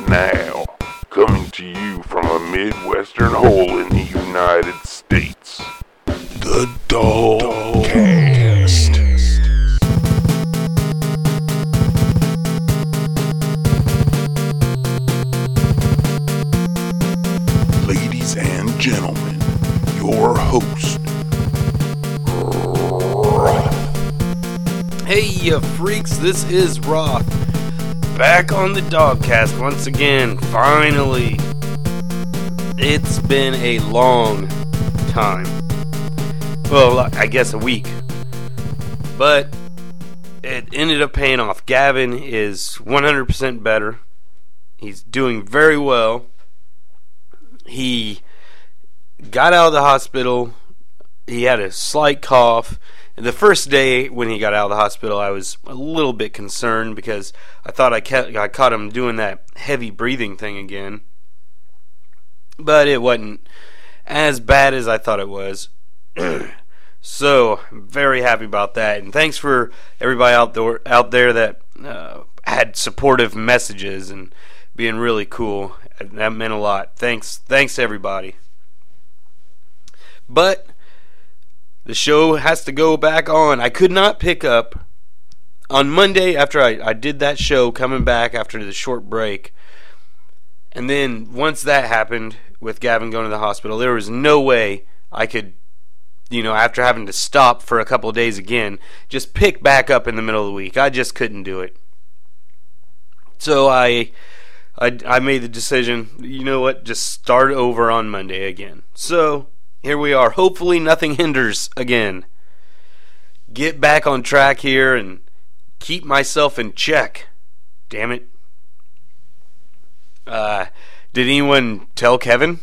Now, coming to you from a Midwestern hole in the United States, the Dollcast. Ladies and gentlemen, your host, Roth. Hey, you freaks, this is Roth. Back on the Dogcast once again, finally. It's been a long time. Well, I guess a week. But it ended up paying off. Gavin is 100% better. He's doing very well. He got out of the hospital. He had a slight cough. And the first day when he got out of the hospital, I was a little bit concerned because I thought I caught him doing that heavy breathing thing again. But it wasn't as bad as I thought it was. So, I'm very happy about that. And thanks for everybody out there that had supportive messages and being really cool. That meant a lot. Thanks to everybody. But the show has to go back on. I could not pick up on Monday after I did that show, coming back after the short break. And then once that happened with Gavin going to the hospital, there was no way I could, after having to stop for a couple of days again, just pick back up in the middle of the week. I just couldn't do it. So I made the decision, you know what, just start over on Monday again. So here we are. Hopefully nothing hinders again. Get back on track here and keep myself in check. Damn it. Did anyone tell Kevin?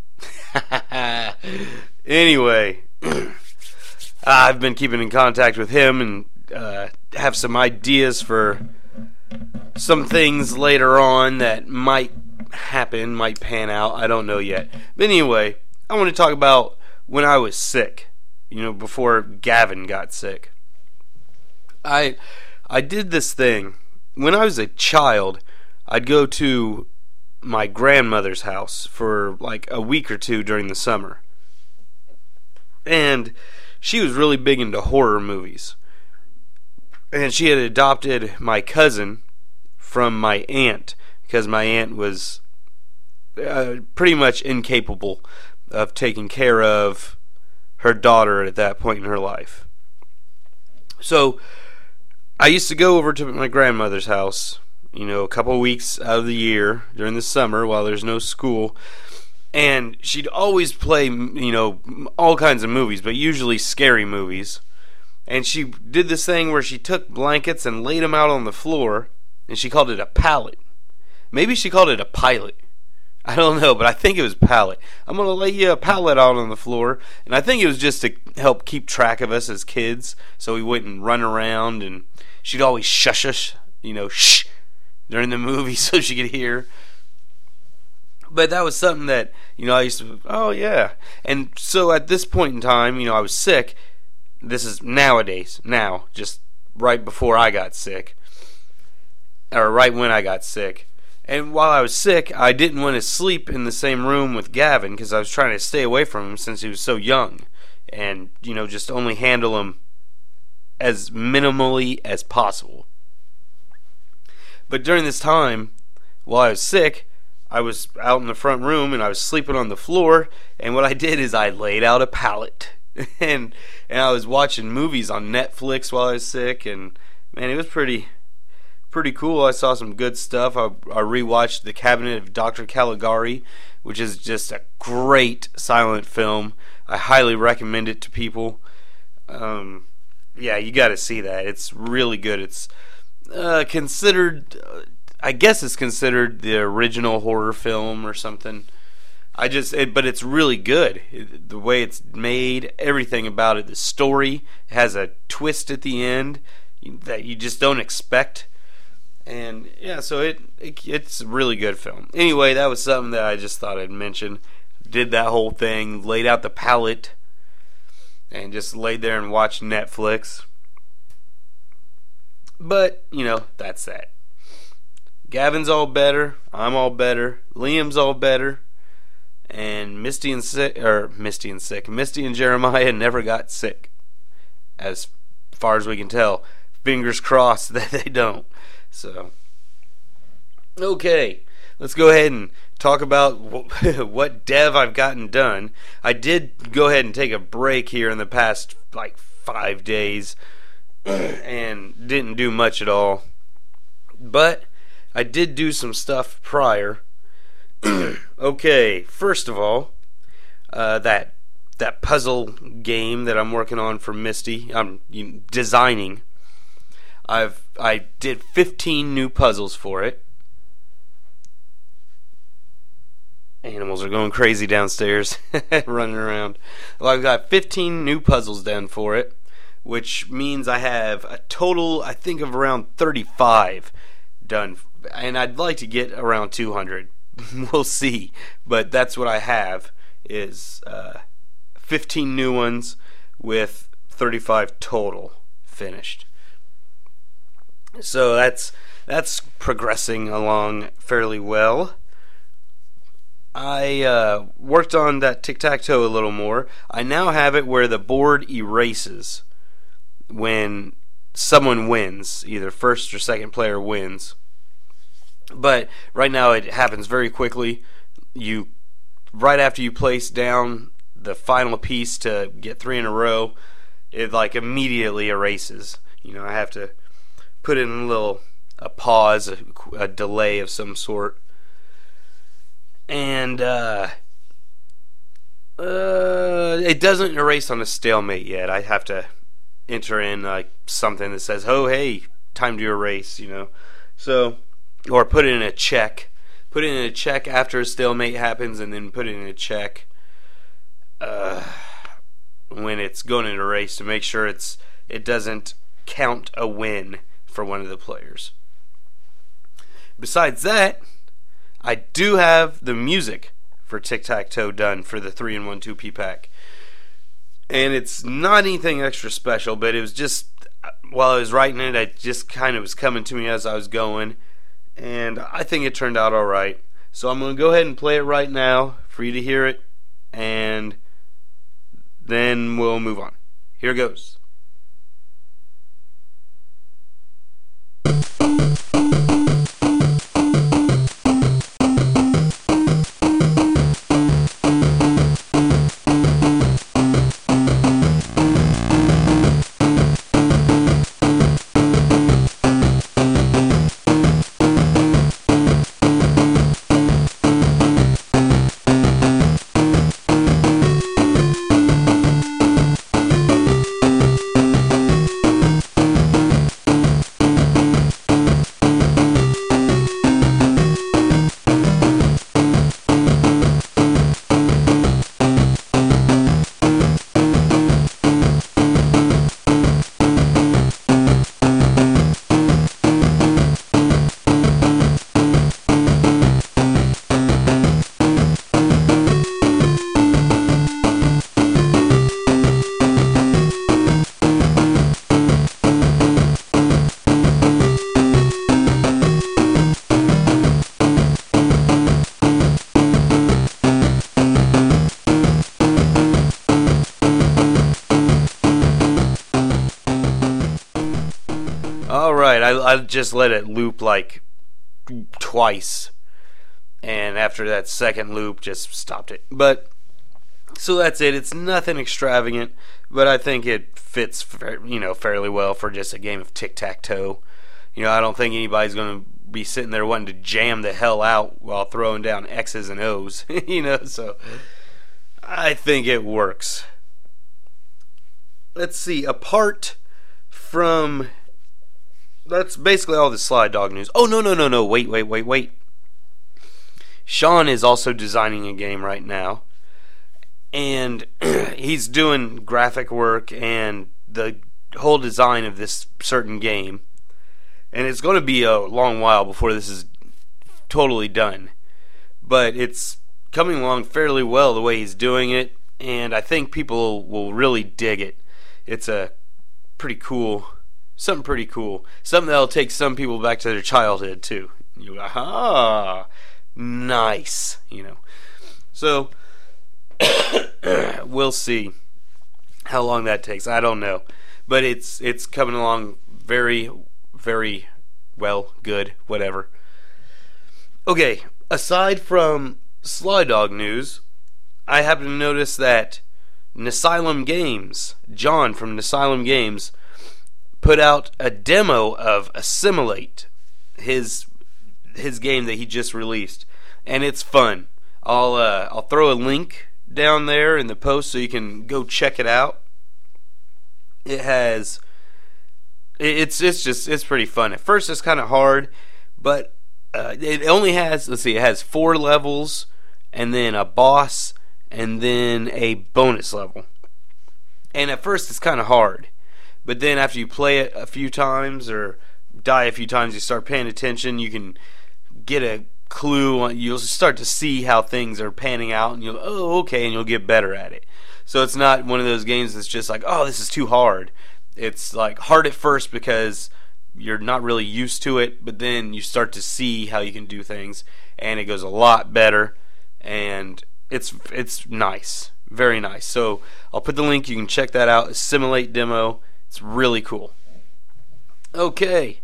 Anyway, I've been keeping in contact with him and have some ideas for some things later on that might happen, might pan out. I don't know yet. But anyway, I want to talk about when I was sick, before Gavin got sick. I did this thing. When I was a child, I'd go to my grandmother's house for like a week or two during the summer. And she was really big into horror movies. And she had adopted my cousin from my aunt, because my aunt was pretty much incapable of taking care of her daughter at that point in her life. So I used to go over to my grandmother's house, a couple of weeks out of the year during the summer while there's no school, and she'd always play, all kinds of movies, but usually scary movies. And she did this thing where she took blankets and laid them out on the floor, and she called it a pallet. Maybe she called it a pilot. I don't know, but I think it was pallet. I'm going to lay you a pallet out on the floor. And I think it was just to help keep track of us as kids so we wouldn't run around. And she'd always shush us, shh, during the movie so she could hear. But that was something that, I used to, oh yeah. And so at this point in time, I was sick. This is nowadays, just right before I got sick. Or right when I got sick. And while I was sick, I didn't want to sleep in the same room with Gavin because I was trying to stay away from him since he was so young. And, just only handle him as minimally as possible. But during this time, while I was sick, I was out in the front room and I was sleeping on the floor. And what I did is I laid out a pallet. and I was watching movies on Netflix while I was sick. And, man, it was pretty cool. I saw some good stuff. I rewatched The Cabinet of Dr. Caligari, which is just a great silent film. I highly recommend it to people. Yeah, you got to see that. It's really good. It's considered, I guess it's considered the original horror film or something. But it's really good. The way it's made, everything about it. The story has a twist at the end that you just don't expect. And yeah, so it's a really good film. Anyway, that was something that I just thought I'd mention. Did that whole thing, laid out the pallet, and just laid there and watched Netflix. But, that's that. Gavin's all better. I'm all better. Liam's all better. And Misty and Jeremiah never got sick, as far as we can tell. Fingers crossed that they don't. So, okay, let's go ahead and talk about what dev I've gotten done. I did go ahead and take a break here in the past 5 days and didn't do much at all, but I did do some stuff prior. Okay, first of all, that puzzle game that I'm working on for Misty, I'm designing. I did 15 new puzzles for it. Animals are going crazy downstairs, running around. Well, I've got 15 new puzzles done for it, which means I have a total, I think, of around 35 done, and I'd like to get around 200. We'll see, but that's what I have, is 15 new ones with 35 total finished. So that's progressing along fairly well. I worked on that tic-tac-toe a little more. I now have it where the board erases when someone wins, either first or second player wins. But right now it happens very quickly. Right after you place down the final piece to get 3 in a row, it immediately erases. I have to put in a pause, a delay of some sort. And it doesn't erase on a stalemate yet. I have to enter in something that says, "Oh, hey, time to erase," So, or put it in a check. Put it in a check after a stalemate happens, and then put it in a check when it's going to erase to make sure it doesn't count a win for one of the players. Besides that, I do have the music for Tic-Tac-Toe done for the 3-in-1 2P pack. And it's not anything extra special, but it was just, while I was writing it, it just kind of was coming to me as I was going. And I think it turned out alright. So I'm going to go ahead and play it right now for you to hear it. And then we'll move on. Here goes. Alright, I just let it loop twice, and after that second loop just stopped it. But so that's it. It's nothing extravagant, but I think it fits fairly well for just a game of tic-tac-toe. I don't think anybody's going to be sitting there wanting to jam the hell out while throwing down X's and O's, so I think it works. Let's see, apart from... That's basically all the Sly Dog news. Oh, no, wait. Sean is also designing a game right now, and he's doing graphic work and the whole design of this certain game, and it's going to be a long while before this is totally done, but it's coming along fairly well the way he's doing it, and I think people will really dig it. It's a pretty cool... Something pretty cool. Something that'll take some people back to their childhood, too. You go, aha, nice, you know. So, we'll see how long that takes. I don't know. But it's coming along very, very well, good, whatever. Okay, aside from Sly Dog news, I happen to notice that Nasylum Games, John from Nasylum Games, put out a demo of Assimilate, his game that he just released, and it's fun. I'll throw a link down there in the post so you can go check it out. It's pretty fun. At first it's kind of hard, but it only has, it has 4 levels, and then a boss, and then a bonus level. And at first it's kind of hard, but then after you play it a few times or die a few times, you start paying attention, you can get a clue, you'll start to see how things are panning out, and you'll, oh, okay, and you'll get better at it. So it's not one of those games that's just like, oh, this is too hard. It's like hard at first because you're not really used to it, but then you start to see how you can do things, and it goes a lot better, and it's nice, very nice. So I'll put the link, you can check that out, Assimilate demo. It's really cool. Okay.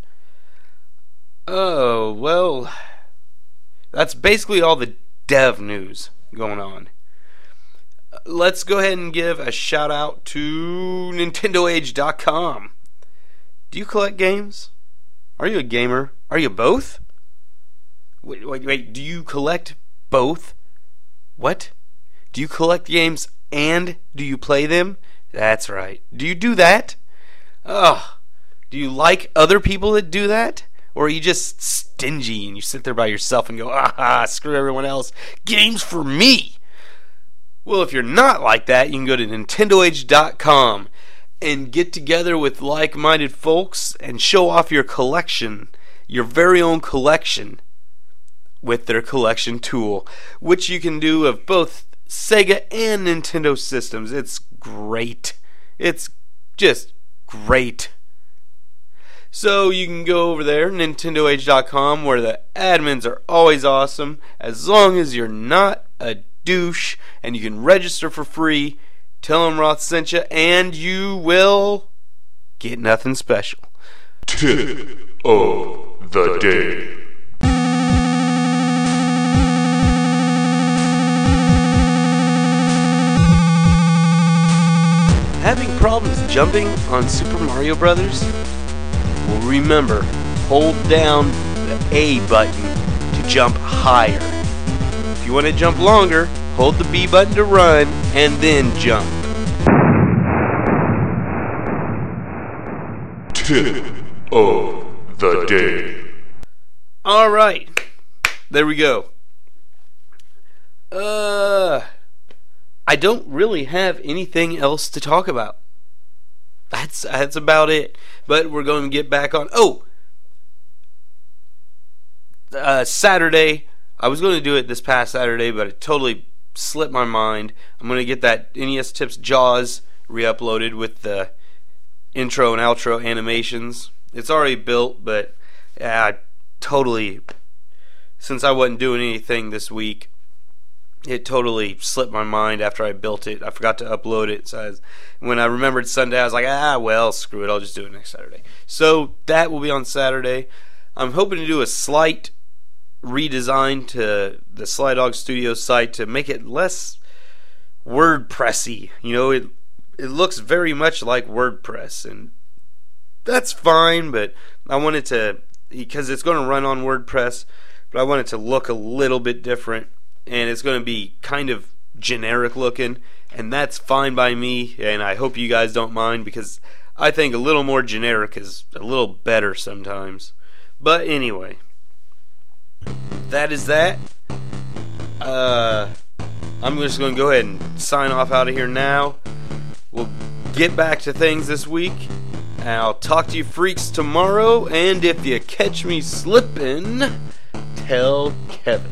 Oh, well, that's basically all the dev news going on. Let's go ahead and give a shout out to NintendoAge.com. Do you collect games? Are you a gamer? Are you both? Wait, do you collect both? What? Do you collect games and do you play them? That's right. Do you do that? Ugh. Do you like other people that do that? Or are you just stingy and you sit there by yourself and go, screw everyone else, games for me? Well, if you're not like that, you can go to NintendoAge.com and get together with like-minded folks and show off your collection, your very own collection, with their collection tool, which you can do of both Sega and Nintendo systems. It's great. It's just great. So you can go over there, NintendoAge.com, where the admins are always awesome, as long as you're not a douche, and you can register for free. Tell them Roth sent you, and you will get nothing special. Tip of the day. Having problems jumping on Super Mario Brothers? Well, remember, hold down the A button to jump higher. If you want to jump longer, hold the B button to run, and then jump. Tip of the day. Alright, there we go. I don't really have anything else to talk about. That's about it. But we're going to get back on. Saturday. I was going to do it this past Saturday, but it totally slipped my mind. I'm going to get that NES Tips Jaws re-uploaded with the intro and outro animations. It's already built, but I totally, since I wasn't doing anything this week, it totally slipped my mind after I built it. I forgot to upload it. So when I remembered Sunday, I was like, well, screw it. I'll just do it next Saturday. So that will be on Saturday. I'm hoping to do a slight redesign to the Sly Dog Studios site to make it less WordPressy. You know, it looks very much like WordPress, and that's fine, but I want it to, because it's going to run on WordPress, but I want it to look a little bit different. And it's going to be kind of generic looking, and that's fine by me, and I hope you guys don't mind, because I think a little more generic is a little better sometimes. But anyway, that is that. I'm just going to go ahead and sign off out of here now. We'll get back to things this week, and I'll talk to you freaks tomorrow, and if you catch me slipping, tell Kevin.